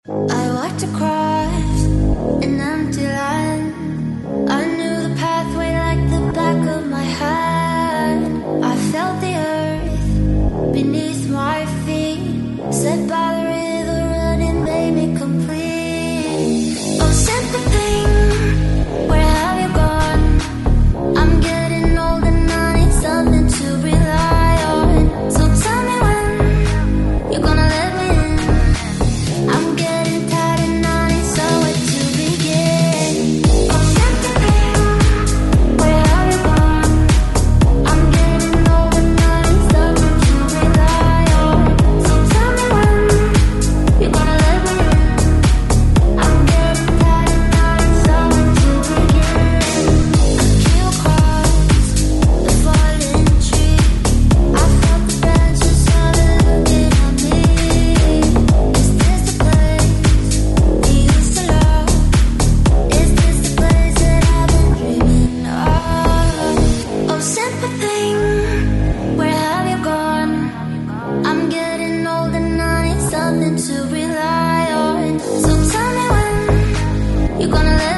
I walked across an empty land. I knew the pathway like the back of my hand. I felt the earth beneath my feet, set by the river running made me complete. Oh, simple thing, where have you gone? I'm getting old and I need something to rely on. So tell me when you're gonna let me in. I'm getting tired and I need somewhere to begin. Oh, simple thing, where have you gone? I'm getting old and I need something to rely on. So tell me when you're gonna let me in. I'm getting tired and I need somewhere to begin. I came across the fallen tree. I felt the branches of it looking at me. Is this the place we used to love? Is this the place that I've been dreaming of? Oh, simple thing, where have you gone? I'm getting old and I need something to rely on. So tell me when you're gonna let